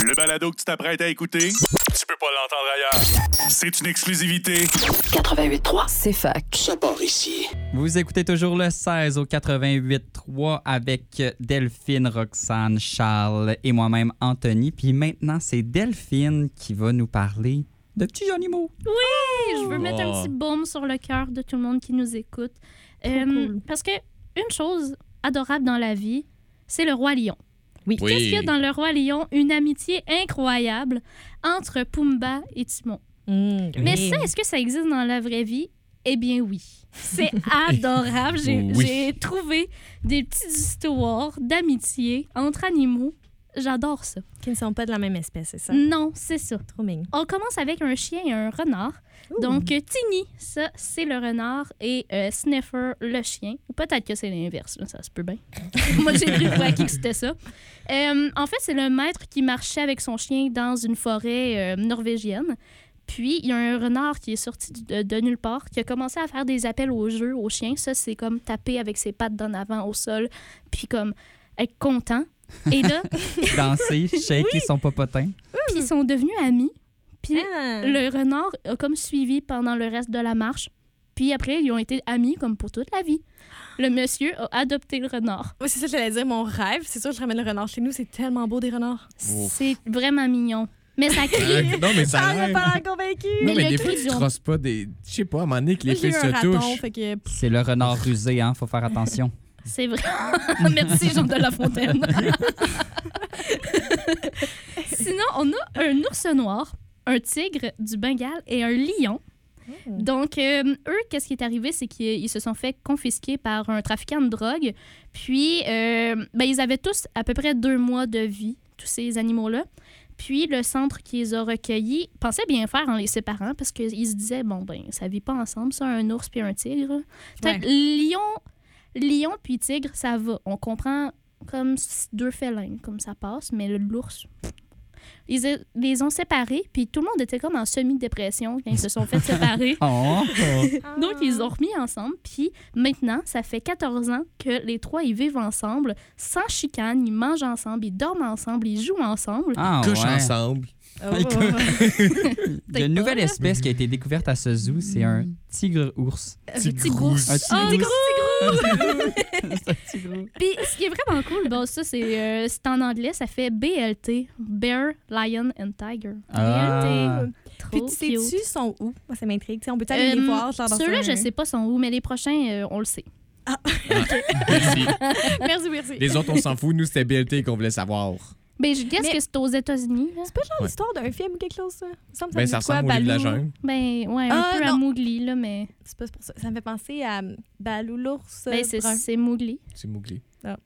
Le balado que tu t'apprêtes à écouter, tu peux pas l'entendre ailleurs. C'est une exclusivité. 88.3, c'est fac. Ça part ici. Vous écoutez toujours le 16 au 88.3 avec Delphine, Roxane, Charles et moi-même, Anthony. Puis maintenant, c'est Delphine qui va nous parler de petits animaux. Oui, je veux mettre un petit baume sur le cœur de tout le monde qui nous écoute. Cool. Parce que une chose adorable dans la vie, c'est le roi lion. Oui. Qu'est-ce qu'il y a dans le roi lion? Une amitié incroyable entre Pumba et Timon. Mais ça, est-ce que ça existe dans la vraie vie? Eh bien oui. C'est adorable. J'ai trouvé des petites histoires d'amitié entre animaux. J'adore ça. Qui ne sont pas de la même espèce, c'est ça? Non, c'est ça. Trop mignon. On commence avec un chien et un renard. Ouh. Donc, Tini, ça, c'est le renard et Sniffer, le chien. Ou peut-être que c'est l'inverse, là, ça se peut bien. Moi, j'ai pris pour acquis que c'était ça. En fait, c'est le maître qui marchait avec son chien dans une forêt norvégienne. Puis, il y a un renard qui est sorti de nulle part, qui a commencé à faire des appels au jeu au chien. Ça, c'est comme taper avec ses pattes d'en avant au sol, puis comme être content. Et là... Danser, shaker son popotin. Puis, ils sont devenus amis. Puis, Ah. le renard a comme suivi pendant le reste de la marche. Puis après, ils ont été amis comme pour toute la vie. Le monsieur a adopté le renard. Oui, c'est ça que j'allais dire. Mon rêve, c'est sûr que je ramène le renard chez nous. C'est tellement beau, des renards. C'est vraiment mignon. Mais ça crie. Non, mais ça a Charles n'a l'air... pas l'air convaincu. Non, mais le des fois, cri tu du- crosses pas des... Je sais pas, à un moment donné, que les Moi, j'ai fils eu un se raton, touchent. fait que... C'est le renard rusé, hein? Faut faire attention. C'est vrai. Merci, Jean de La Fontaine. Sinon, on a un ours noir, un tigre du Bengale et un lion. Donc, eux, qu'est-ce qui est arrivé, c'est qu'ils se sont fait confisquer par un trafiquant de drogue. Puis, ils avaient tous à peu près 2 mois de vie, tous ces animaux-là. Puis, le centre qui les a recueillis pensait bien faire en les séparant parce qu'ils se disaient, ça vit pas ensemble, ça, un ours puis un tigre. Peut-être lion puis tigre, ça va. On comprend comme 2 félins, comme ça passe, mais l'ours... Ils les ont séparés, puis tout le monde était comme en semi-dépression quand ils se sont fait séparer. Oh! Donc, ils ont remis ensemble, puis maintenant, ça fait 14 ans que les 3, ils vivent ensemble, sans chicane, ils mangent ensemble, ils dorment ensemble, ils jouent ensemble. Ah, Couchent ouais. ensemble. Il y a une nouvelle espèce qui a été découverte à ce zoo, c'est un tigre-ours. Tigrousse. Un Oh, tigre-ours. c'est Puis, ce qui est vraiment cool, ça, c'est en anglais, ça fait BLT, Bear, Lion and Tiger. Ah. BLT. Puis, Trop tu sais-tu cute. sont où? Moi, ça m'intrigue. T'sais, on peut aller les voir? Genre dans Ceux-là, un- je sais pas sont où, mais les prochains, on le sait. Merci. Merci. Les autres, on s'en fout. Nous, c'était BLT qu'on voulait savoir. Ben, je guess Mais- que c'est aux États-Unis. Là. C'est pas genre Ouais. l'histoire d'un film ou quelque chose, ça? Il me semble que Ben, me ça dit quoi, ressemble au livre de la Balou? jungle. Ben, ouais, un Ah, peu non. à Mowgli, là, mais... C'est pas pour ça. Ça me fait penser à Balou l'ours Ben, c'est brun. c'est Mowgli. C'est Mowgli. Ah.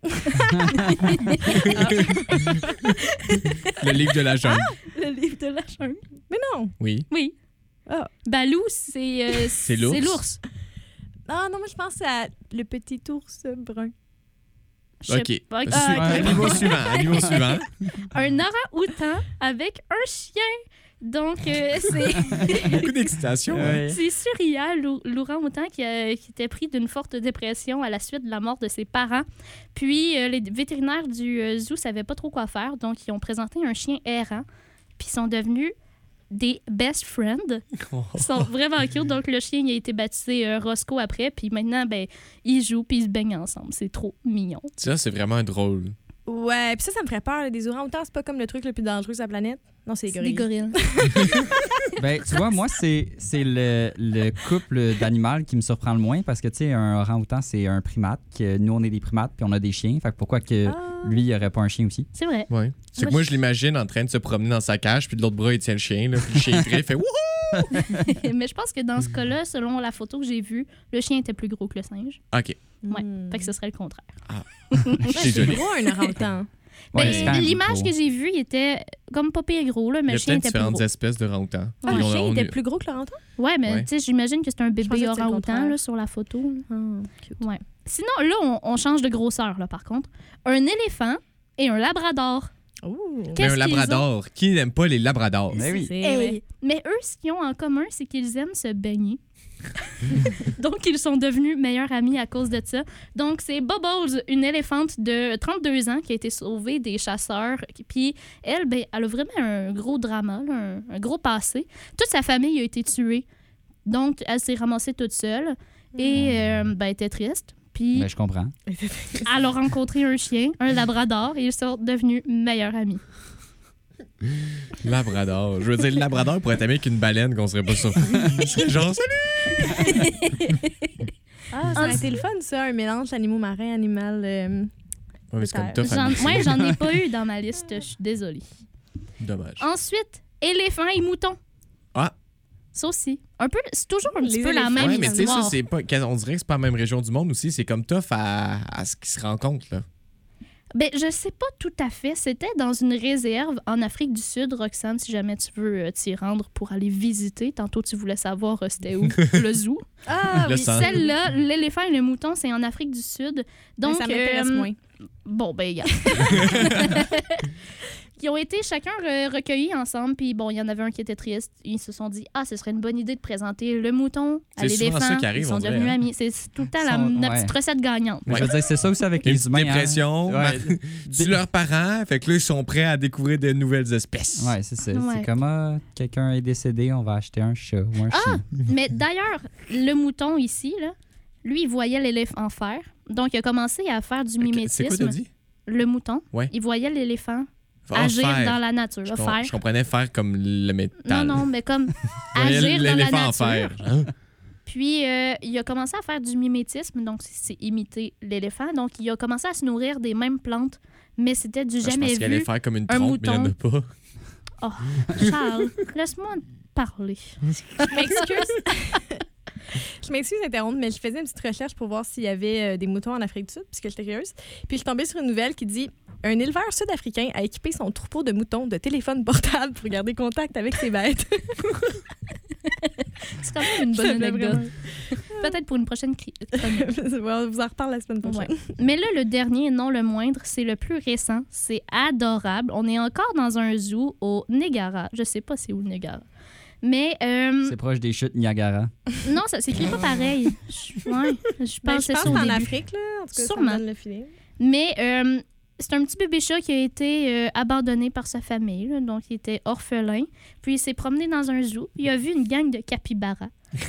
Le livre de la jungle. Le livre de la jungle. Mais non! Oui. Oui. Ah. Balou, c'est... C'est l'ours? C'est l'ours. Ah non, moi, je pense à le petit ours brun. Je sais OK. pas. Animaux suivant. Un orang-outan avec un chien. Donc, c'est... Beaucoup d'excitation. hein. C'est Surya, l'orang-outan, qui était pris d'une forte dépression à la suite de la mort de ses parents. Puis, les vétérinaires du zoo savaient pas trop quoi faire, donc ils ont présenté un chien errant. Puis, ils sont devenus des best friends. Ils sont vraiment cute. Donc, le chien il a été baptisé Roscoe après. Puis maintenant, ils jouent puis ils se baignent ensemble. C'est trop mignon. Ça, c'est vraiment drôle. Ouais, puis ça me ferait peur. Là, des orang-outans, c'est pas comme le truc le plus dangereux sur la planète. Non, c'est les C'est gorilles. des gorilles. Ben, tu vois, moi, c'est le couple d'animal qui me surprend le moins parce que, tu sais, un orang-outan, c'est un primate. Que nous, on est des primates puis on a des chiens. Fait que pourquoi que lui, il aurait pas un chien aussi? C'est vrai. Ouais. C'est que Moi, moi, je l'imagine en train de se promener dans sa cage, puis de l'autre bras, il tient le chien. Là, puis le chien est prêt, il fait wouhou! Mais je pense que dans ce cas-là, selon la photo que j'ai vue, le chien était plus gros que le singe. OK. Ouais. Fait que ce serait le contraire. C'est C'est joli. gros, un orang-outan. Ouais, c'est quand même L'image gros. que j'ai vue, il était comme pas pire gros, là, mais Il y le a chien peut-être était plus différentes gros. espèces de orang-outans. Ah, Puis le on- chien on était est- plus gros que l'orang-outan? Ouais, mais Ouais. tu sais, j'imagine que c'est un pensais bébé que c'était le orang-outan contraire. là, sur la photo. là. Cute. Ouais. Sinon, là, on change de grosseur, là, par contre. Un éléphant et un labrador. Ouh. Mais Qu'est-ce un labrador. Qui n'aime pas les labradors? Ben oui. C'est Hey, vrai. mais eux, ce qu'ils ont en commun, c'est qu'ils aiment se baigner. Donc, ils sont devenus meilleurs amis à cause de ça. Donc, c'est Bubbles, une éléphante de 32 ans qui a été sauvée des chasseurs. Puis elle, ben, elle a vraiment un gros drama, là, un gros passé. Toute sa famille a été tuée. Donc, elle s'est ramassée toute seule. Et ben, elle était triste. Puis, Ben, je comprends. elle a rencontré un chien, un labrador, et ils sont devenus meilleurs amis. Labrador. Je veux dire, le labrador pourrait être ami avec une baleine qu'on serait pas surpris. Il serait genre, salut! Ah, ça aurait été le fun, ça, un mélange animaux marins, animal. Ouais, mais c'est comme tough à mixer. Ouais, j'en ai pas eu dans ma liste, je suis désolée. Dommage. Ensuite, éléphants et moutons. Ah! Ça aussi. Un peu, c'est toujours un petit Les peu la éléphants. même Ouais, mais tu sais, ça, histoire. c'est pas. On dirait que c'est pas la même région du monde aussi. C'est comme tough à ce qui se rencontre, là. Ben, je sais pas tout à fait. C'était dans une réserve en Afrique du Sud, Roxane, si jamais tu veux t'y rendre pour aller visiter. Tantôt, tu voulais savoir c'était où, le zoo. Ah, Le oui. sang. Celle-là, l'éléphant et le mouton, c'est en Afrique du Sud. Donc, Mais ça m'intéresse moins. Bon, ben, regarde. Ils ont été chacun recueillis ensemble, puis bon, il y en avait un qui était triste. Ils se sont dit, ce serait une bonne idée de présenter le mouton à C'est souvent l'éléphant. ça qui arrive, Ils sont on dirait, devenus hein. amis. C'est tout le temps la Ouais. petite recette gagnante. Mais je veux dire, c'est ça aussi avec Une les petite humains. dépression, Hein? Ouais. dis leurs parents, fait que là, ils sont prêts à découvrir de nouvelles espèces. Ouais, c'est ça. Ouais. C'est comme quelqu'un est décédé, on va acheter un chat ou un chien. Mais d'ailleurs, le mouton ici, là, lui, il voyait l'éléphant faire. Donc, il a commencé à faire du C'est quoi mimétisme. t'as dit? Le mouton, Ouais. il voyait l'éléphant Ah, agir faire. dans la nature. Je, Faire. je comprenais faire comme le métal. Non, mais comme Je voyais agir dans la l'éléphant en nature. fer. Hein? Puis, il a commencé à faire du mimétisme, donc c'est imiter l'éléphant. Donc, il a commencé à se nourrir des mêmes plantes, mais c'était du Je pense jamais qu'il allait vu. faire comme une un trompe, mais il n'y en a pas. Oh, Charles, laisse-moi parler. Je m'excuse. Je m'excuse d'interrompre, mais je faisais une petite recherche pour voir s'il y avait des moutons en Afrique du Sud, puisque j'étais curieuse. Puis je suis tombée sur une nouvelle qui dit un éleveur sud-africain a équipé son troupeau de moutons de téléphones portables pour garder contact avec ses bêtes. C'est quand même une bonne Ça me anecdote. vraiment- Peut-être pour une prochaine chronique. On vous en reparle la semaine prochaine. Ouais. Mais là, le dernier, et non le moindre, c'est le plus récent. C'est adorable. On est encore dans un zoo au Niagara. Je sais pas c'est où le Niagara. Mais C'est proche des chutes Niagara. non, ça s'écrit pas pareil. Ouais, je Ben, pense je pense ça au que c'est en début. Afrique, là. En tout cas, Sûrement. ça me donne le feeling. Mais c'est un petit bébé chat qui a été abandonné par sa famille. Là, donc, il était orphelin. Puis, il s'est promené dans un zoo. Il a vu une gang de capybaras.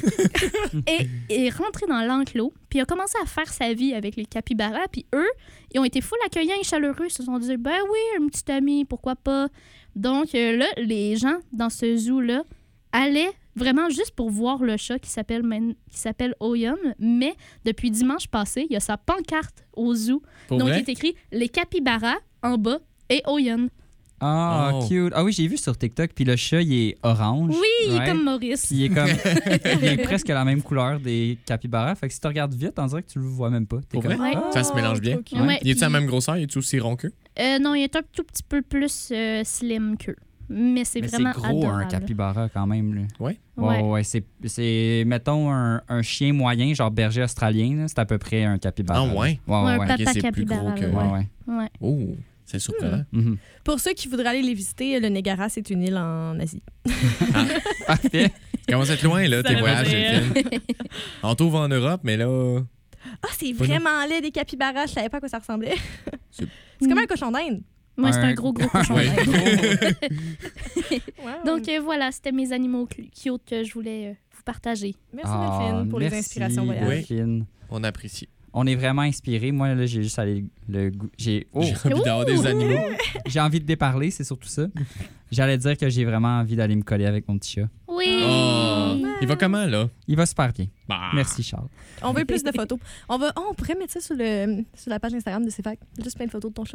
Et il est rentré dans l'enclos. Puis, il a commencé à faire sa vie avec les capybaras. Puis, eux, ils ont été full accueillants et chaleureux. Ils se sont dit, ben oui, un petit ami, pourquoi pas. Donc, là, les gens dans ce zoo-là allaient vraiment juste pour voir le chat qui s'appelle Oyon. Mais depuis dimanche passé, il y a sa pancarte au zoo. Pour Donc, vrai? il est écrit les capybaras en bas et Oyon. Ah, Oh. cute. Ah oui, j'ai vu sur TikTok, puis le chat, il est orange. Oui, il est Ouais. comme Maurice. Puis il est comme. il est presque la même couleur des capybaras. Fait que si tu regardes vite, on dirait que tu le vois même pas. T'es Pour comme, vrai? Ouais. Ça se mélange bien. trop cute. Ouais. Ouais, Il est-tu à la puis- même grosseur? Il est aussi rond qu'eux? Non, il est un tout petit peu plus slim qu'eux. Mais c'est Mais c'est vraiment gros, adorable. un capybara, quand même. Là. Ouais? Ouais. Ouais. C'est, mettons, un chien moyen, genre berger australien, là, c'est à peu près un capybara. Ah, là. ouais? Ouais, Un ouais. papa Ok, c'est plus capybara, gros que- là, Ouais, ouais. ouais. Ouais. Oh, c'est surprenant. Mhm. Pour ceux qui voudraient aller les visiter, le Niagara, c'est une île en Asie. Parfait. Commence à être loin, là, Ça tes veut voyages, dire. Delphine. On t'ouvre en Europe, mais là... Ah, c'est Pas vraiment laid, des capybaras. Je savais pas à quoi ça ressemblait. C'est- C'est comme un cochon d'Inde. Moi, c'est Un- un gros cochon Ouais. d'Inde. Wow. Donc, voilà, c'était mes animaux cute que je voulais vous partager. Merci, Ah, Delphine, pour les merci, inspirations voyage. Oui. Delphine. On apprécie. On est vraiment inspirés. Moi, là, j'ai juste allé le goût. J'ai J'ai envie d'avoir des animaux. j'ai envie de déparler, c'est surtout ça. J'allais dire que j'ai vraiment envie d'aller me coller avec mon petit chat. Oui! Oh, il va comment, là? Il va super bien. Bah. Merci, Charles. On veut plus de photos. On pourrait mettre ça sur la page Instagram de CFAC. Juste plein de photos de ton chat.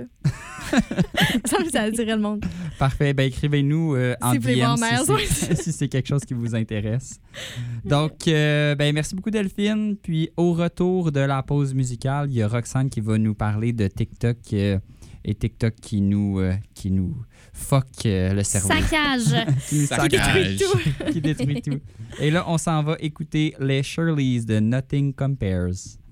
Ça me ça dirait le monde. Parfait. Ben, écrivez-nous en Si vous voulez voir DM Miles, ouais. si c'est quelque chose qui vous intéresse. Donc, ben, merci beaucoup, Delphine. Puis, au retour de la pause musicale, il y a Roxane qui va nous parler de TikTok et TikTok qui nous fuck le cerveau. Saccage! Qui nous Saccage. qui détruit tout. Et là, on s'en va écouter les Shirleys de Nothing Compares.